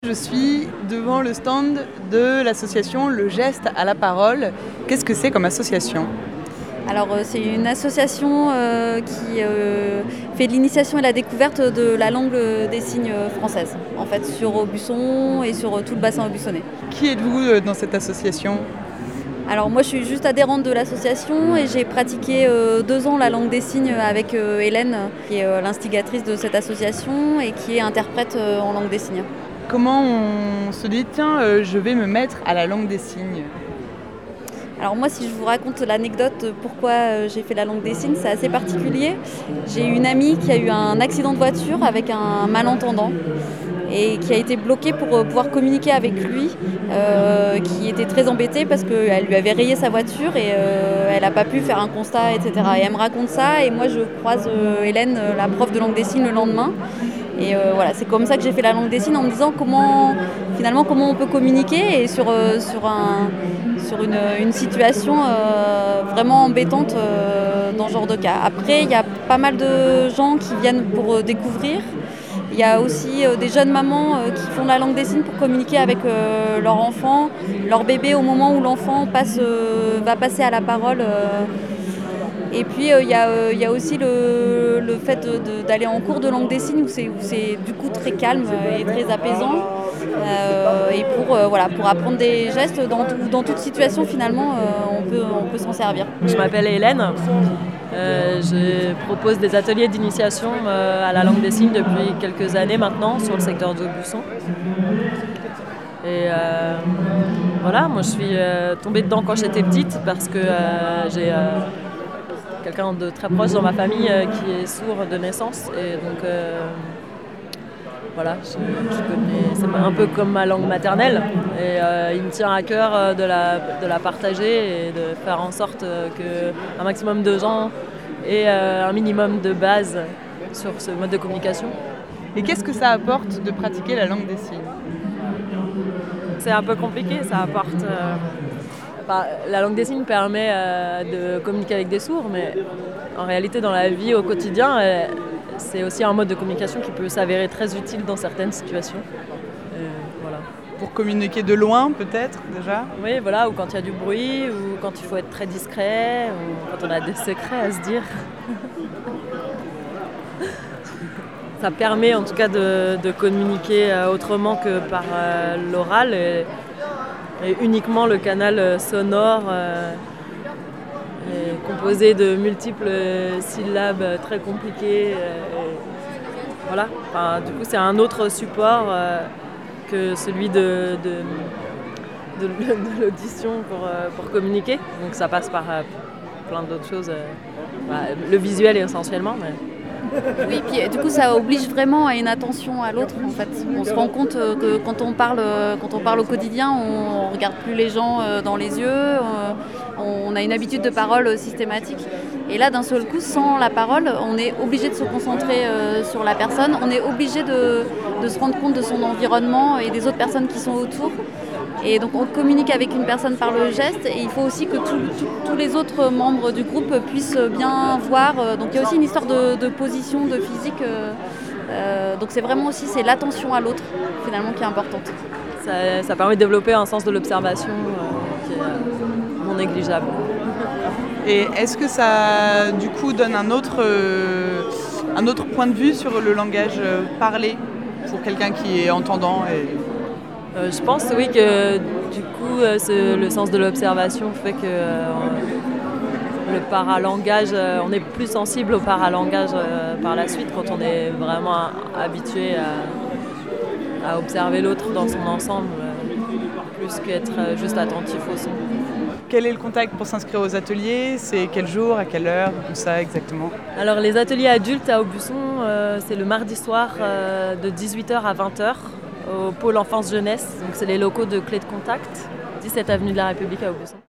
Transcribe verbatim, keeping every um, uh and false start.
Je suis devant le stand de l'association Le Geste à la Parole. Qu'est-ce que c'est comme association ? Alors euh, c'est une association euh, qui euh, fait de l'initiation et la découverte de la langue des signes française, en fait, sur Aubusson et sur tout le bassin aubusonnais. Qui êtes-vous euh, dans cette association ? Alors moi je suis juste adhérente de l'association et j'ai pratiqué euh, deux ans la langue des signes avec euh, Hélène, qui est euh, l'instigatrice de cette association et qui est interprète euh, en langue des signes. Comment on se dit, tiens, euh, je vais me mettre à la langue des signes ? Alors moi, si je vous raconte l'anecdote pourquoi j'ai fait la langue des signes, c'est assez particulier. J'ai une amie qui a eu un accident de voiture avec un malentendant et qui a été bloquée pour pouvoir communiquer avec lui, euh, qui était très embêtée parce qu'elle lui avait rayé sa voiture et euh, elle n'a pas pu faire un constat, et cetera. Et elle me raconte ça et moi je croise euh, Hélène, la prof de langue des signes, le lendemain. Et euh, voilà, c'est comme ça que j'ai fait la langue des signes, en me disant comment, finalement, comment on peut communiquer et sur, euh, sur, un, sur une, une situation euh, vraiment embêtante euh, dans ce genre de cas. Après, il y a pas mal de gens qui viennent pour euh, découvrir. Il y a aussi euh, des jeunes mamans euh, qui font la langue des signes pour communiquer avec euh, leur enfant, leur bébé au moment où l'enfant passe, euh, va passer à la parole. Euh, Et puis il euh, y, euh, y a aussi le, le fait de, de, d'aller en cours de langue des signes où c'est, où c'est du coup très calme et très apaisant. Euh, et pour, euh, voilà, pour apprendre des gestes, dans, tout, dans toute situation finalement, euh, on, peut, on peut s'en servir. Je m'appelle Hélène. Euh, je propose des ateliers d'initiation euh, à la langue des signes depuis quelques années maintenant sur le secteur d'Aubusson. Et euh, voilà, moi je suis euh, tombée dedans quand j'étais petite parce que euh, j'ai... Euh, quelqu'un de très proche dans ma famille euh, qui est sourd de naissance et donc euh, voilà, je, je connais, c'est un peu comme ma langue maternelle et euh, il me tient à cœur euh, de, la, de la partager et de faire en sorte euh, qu'un maximum de gens aient euh, un minimum de base sur ce mode de communication. Et qu'est-ce que ça apporte de pratiquer la langue des signes ? C'est un peu compliqué, ça apporte... Euh, Enfin, la langue des signes permet euh, de communiquer avec des sourds, mais en réalité, dans la vie au quotidien, euh, c'est aussi un mode de communication qui peut s'avérer très utile dans certaines situations. Euh, voilà. Pour communiquer de loin, peut-être, déjà ? Oui, voilà, ou quand il y a du bruit, ou quand il faut être très discret, ou quand on a des secrets à se dire. Ça permet en tout cas de, de communiquer autrement que par euh, l'oral. Et, Et uniquement le canal sonore euh, est composé de multiples syllabes très compliquées. Euh, voilà. Enfin, du coup, c'est un autre support euh, que celui de, de, de, de l'audition pour, euh, pour communiquer. Donc ça passe par euh, plein d'autres choses. Euh, bah, le visuel essentiellement. Mais... Oui, puis du coup ça oblige vraiment à une attention à l'autre en fait. On se rend compte que quand on parle, quand on parle au quotidien, on ne regarde plus les gens dans les yeux, on a une habitude de parole systématique. Et là d'un seul coup, sans la parole, on est obligé de se concentrer sur la personne, on est obligé de, de se rendre compte de son environnement et des autres personnes qui sont autour. Et donc on communique avec une personne par le geste et il faut aussi que tout, tout, tous les autres membres du groupe puissent bien voir. Donc il y a aussi une histoire de, de position, de physique. Euh, donc c'est vraiment aussi c'est l'attention à l'autre finalement qui est importante. Ça, ça permet de développer un sens de l'observation euh, qui est non négligeable. Et est-ce que ça du coup donne un autre, euh, un autre point de vue sur le langage parlé pour quelqu'un qui est entendant et... Euh, je pense oui que du coup euh, ce, le sens de l'observation fait que euh, le paralangage, euh, on est plus sensible au paralangage euh, par la suite quand on est vraiment à, habitué à, à observer l'autre dans son ensemble euh, plus qu'être euh, juste attentif au son. Quel est le contact pour s'inscrire aux ateliers ? C'est quel jour, à quelle heure, tout ça exactement ? Alors les ateliers adultes à Aubusson, euh, c'est le mardi soir euh, de dix-huit heures à vingt heures. Au pôle enfance-jeunesse, donc c'est les locaux de Clé de Contact, dix-sept avenue de la République à Aubusson.